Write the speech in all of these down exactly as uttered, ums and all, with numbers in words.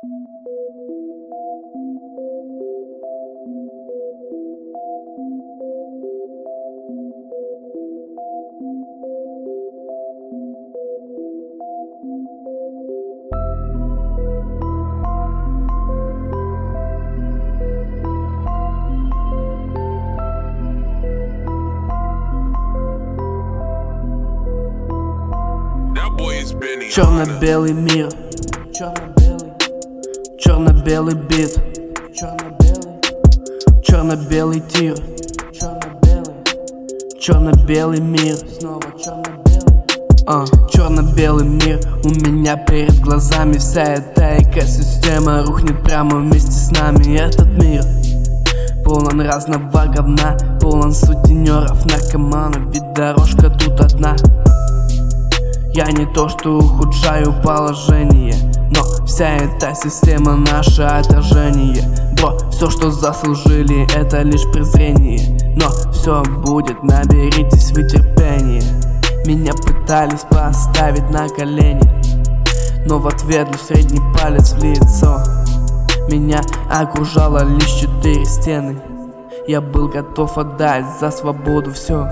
Черно-белый мир, черно-белый, черно-белый бит, черно-белый, черно-белый тир, черно-белый, черно-белый мир, снова черно-белый. А, черно-белый мир у меня перед глазами. Вся эта экосистема рухнет прямо вместе с нами. Этот мир полон разного говна, полон сутенеров, наркоманов, ведь дорожка тут одна. Я не то что ухудшаю положение, но вся эта система наше отражение. Бро, все что заслужили, это лишь презрение, но все будет, наберитесь вы терпения. Меня пытались поставить на колени, но в ответ лишь средний палец в лицо. Меня окружало лишь четыре стены, я был готов отдать за свободу все.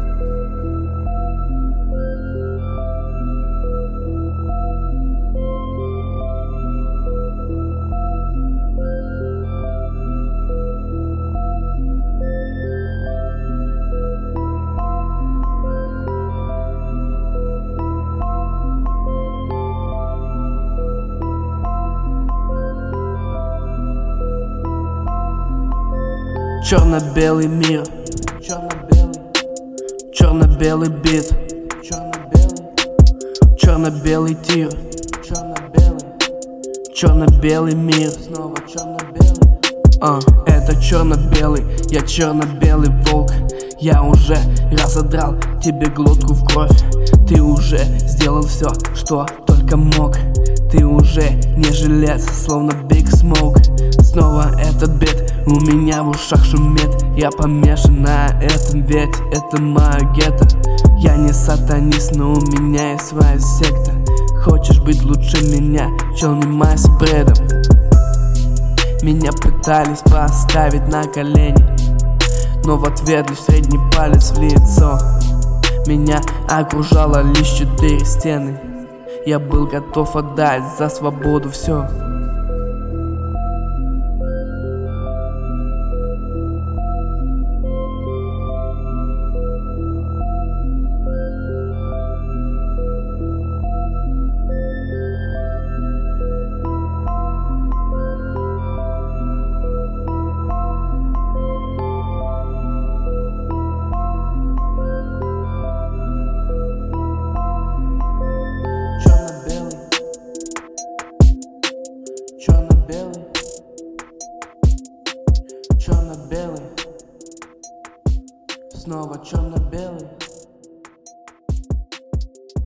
Черно-белый мир, черно-белый, черно-белый бит, черно-белый, черно-белый тир, черно-белый, черно-белый мир, снова черно-белый. А, это черно-белый, я черно-белый волк. Я уже разодрал тебе глотку в кровь. Ты уже сделал все, что только мог. Ты уже не жилец, словно Big Smoke. Снова этот бит, у меня в ушах шумит. Я помешан на этом, ведь это моя гетто. Я не сатанист, но у меня есть своя секта. Хочешь быть лучше меня, чел, не майся бредом. Меня пытались поставить на колени, но в ответ лишь средний палец в лицо. Меня окружало лишь четыре стены, я был готов отдать за свободу все. Черно-белый, черно-белый, снова черно-белый.